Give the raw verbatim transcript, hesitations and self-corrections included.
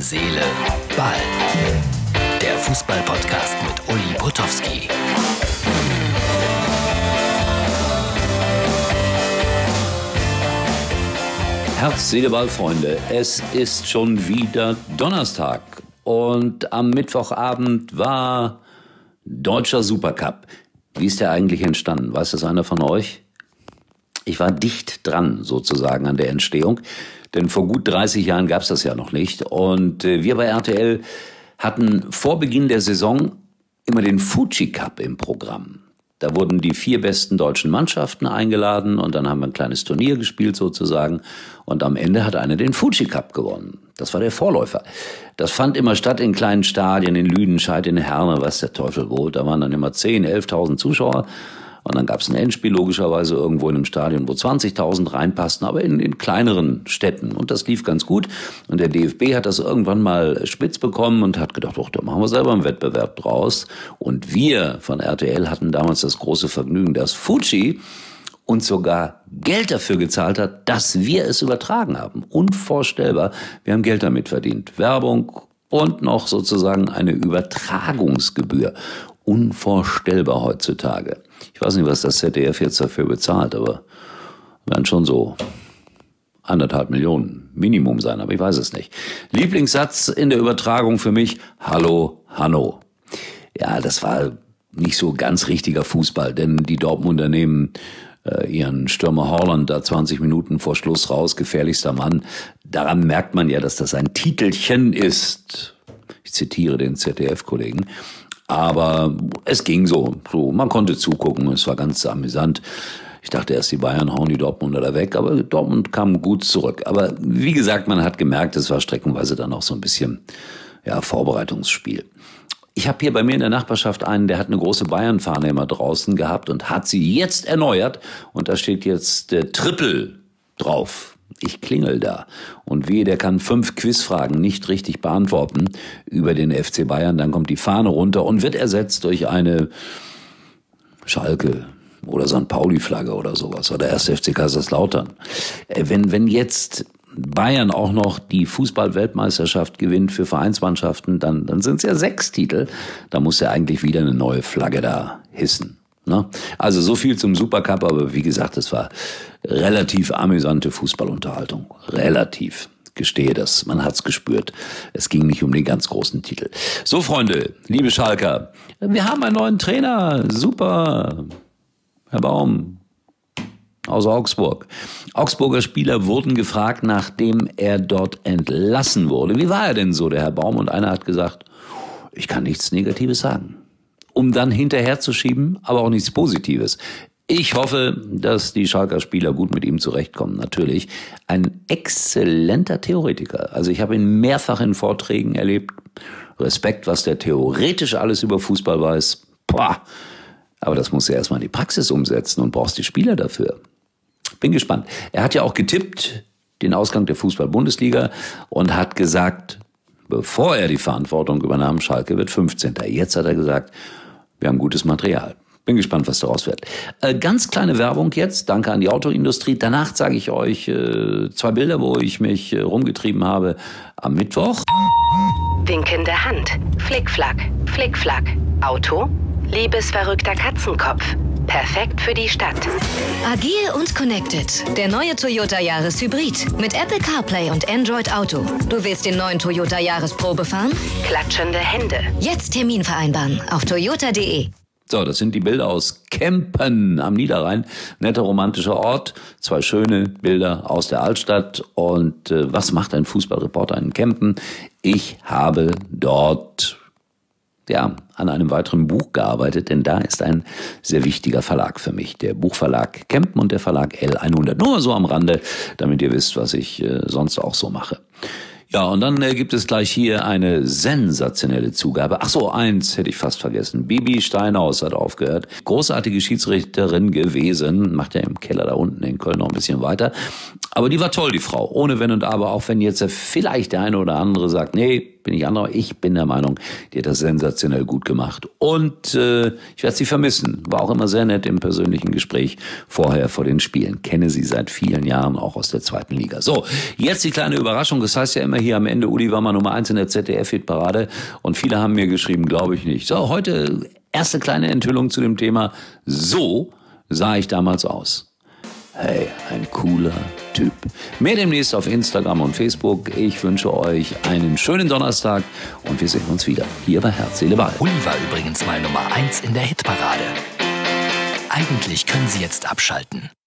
Seele, Ball. Der Fußball-Podcast mit Uli Potowski. Herz, Seele, Ball, Freunde. Es ist schon wieder Donnerstag und am Mittwochabend war Deutscher Supercup. Wie ist der eigentlich entstanden? Weiß das einer von euch? Ich war dicht dran, sozusagen, an der Entstehung. Denn vor gut dreißig Jahren gab es das ja noch nicht. Und äh, wir bei R T L hatten vor Beginn der Saison immer den Fuji Cup im Programm. Da wurden die vier besten deutschen Mannschaften eingeladen und dann haben wir ein kleines Turnier gespielt sozusagen. Und am Ende hat einer den Fuji Cup gewonnen. Das war der Vorläufer. Das fand immer statt in kleinen Stadien, in Lüdenscheid, in Herne, was der Teufel wo. Da waren dann immer zehntausend, elftausend Zuschauer. Und dann gab es ein Endspiel logischerweise irgendwo in einem Stadion, wo zwanzigtausend reinpassten, aber in, in kleineren Städten. Und das lief ganz gut. Und der D F B hat das irgendwann mal spitz bekommen und hat gedacht, doch, da machen wir selber einen Wettbewerb draus. Und wir von R T L hatten damals das große Vergnügen, dass Fuji uns sogar Geld dafür gezahlt hat, dass wir es übertragen haben. Unvorstellbar. Wir haben Geld damit verdient. Werbung und noch sozusagen eine Übertragungsgebühr. Unvorstellbar heutzutage. Ich weiß nicht, was das Z D F jetzt dafür bezahlt, aber werden schon so anderthalb Millionen Minimum sein, aber ich weiß es nicht. Lieblingssatz in der Übertragung für mich, Hallo, Hanno. Ja, das war nicht so ganz richtiger Fußball, denn die Dortmunder nehmen äh, ihren Stürmer Haaland da zwanzig Minuten vor Schluss raus, gefährlichster Mann. Daran merkt man ja, dass das ein Titelchen ist. Ich zitiere den Z D F-Kollegen. Aber es ging so, so, man konnte zugucken, es war ganz amüsant. Ich dachte erst, die Bayern hauen die Dortmunder da weg, aber Dortmund kam gut zurück. Aber wie gesagt, man hat gemerkt, es war streckenweise dann auch so ein bisschen ja, Vorbereitungsspiel. Ich habe hier bei mir in der Nachbarschaft einen, der hat eine große Bayern-Fahne immer draußen gehabt und hat sie jetzt erneuert. Und da steht jetzt der Triple drauf. Ich klingel da. Und wehe, der kann fünf Quizfragen nicht richtig beantworten über den F C Bayern. Dann kommt die Fahne runter und wird ersetzt durch eine Schalke oder Sankt Pauli-Flagge oder sowas. Oder erst F C Kaiserslautern. Wenn, wenn jetzt Bayern auch noch die Fußball-Weltmeisterschaft gewinnt für Vereinsmannschaften, dann, dann sind es ja sechs Titel. Da muss ja eigentlich wieder eine neue Flagge da hissen. Ne? Also so viel zum Supercup, aber wie gesagt, es war relativ amüsante Fußballunterhaltung. Relativ. Gestehe das, man hat's gespürt. Es ging nicht um den ganz großen Titel. So, Freunde, liebe Schalker, wir haben einen neuen Trainer. Super. Herr Baum aus Augsburg. Augsburger Spieler wurden gefragt, nachdem er dort entlassen wurde. Wie war er denn so, der Herr Baum? Und einer hat gesagt, ich kann nichts Negatives sagen. Um dann hinterherzuschieben, aber auch nichts Positives. Ich hoffe, dass die Schalker Spieler gut mit ihm zurechtkommen, natürlich. Ein exzellenter Theoretiker. Also ich habe ihn mehrfach in Vorträgen erlebt. Respekt, was der theoretisch alles über Fußball weiß. Boah. Aber das muss er erstmal in die Praxis umsetzen und brauchst die Spieler dafür. Bin gespannt. Er hat ja auch getippt, den Ausgang der Fußball-Bundesliga und hat gesagt, bevor er die Verantwortung übernahm, Schalke wird fünfzehnter Jetzt hat er gesagt, wir haben gutes Material. Bin gespannt, was daraus wird. Äh, ganz kleine Werbung jetzt. Danke an die Autoindustrie. Danach zeige ich euch äh, zwei Bilder, wo ich mich äh, rumgetrieben habe am Mittwoch. Winkende Hand. Flickflack. Flickflack. Auto. Liebesverrückter Katzenkopf. Perfekt für die Stadt. Agil und connected. Der neue Toyota Yaris Hybrid. Mit Apple CarPlay und Android Auto. Du willst den neuen Toyota Yaris Probe fahren? Klatschende Hände. Jetzt Termin vereinbaren auf toyota punkt de. So, das sind die Bilder aus Kempen am Niederrhein. Netter romantischer Ort. Zwei schöne Bilder aus der Altstadt. Und äh, was macht ein Fußballreporter in Kempen? Ich habe dort ja, an einem weiteren Buch gearbeitet, denn da ist ein sehr wichtiger Verlag für mich. Der Buchverlag Kempen und der Verlag L hundert. Nur so am Rande, damit ihr wisst, was ich äh, sonst auch so mache. Ja, und dann äh, gibt es gleich hier eine sensationelle Zugabe. Ach so, eins hätte ich fast vergessen. Bibi Steinhaus hat aufgehört. Großartige Schiedsrichterin gewesen. Macht ja im Keller da unten in Köln noch ein bisschen weiter. Aber die war toll, die Frau, ohne Wenn und Aber, auch wenn jetzt vielleicht der eine oder andere sagt, nee, bin ich anderer, ich bin der Meinung, die hat das sensationell gut gemacht. Und äh, ich werde sie vermissen, war auch immer sehr nett im persönlichen Gespräch vorher vor den Spielen. Kenne sie seit vielen Jahren, auch aus der zweiten Liga. So, jetzt die kleine Überraschung, das heißt ja immer hier am Ende, Uli war mal Nummer eins in der Z D F-Hitparade und viele haben mir geschrieben, glaube ich nicht. So, heute erste kleine Enthüllung zu dem Thema, so sah ich damals aus. Hey, ein cooler Typ. Mehr demnächst auf Instagram und Facebook. Ich wünsche euch einen schönen Donnerstag und wir sehen uns wieder hier bei Herz, Seele, Ball. Uli war übrigens mal Nummer eins in der Hitparade. Eigentlich können Sie jetzt abschalten.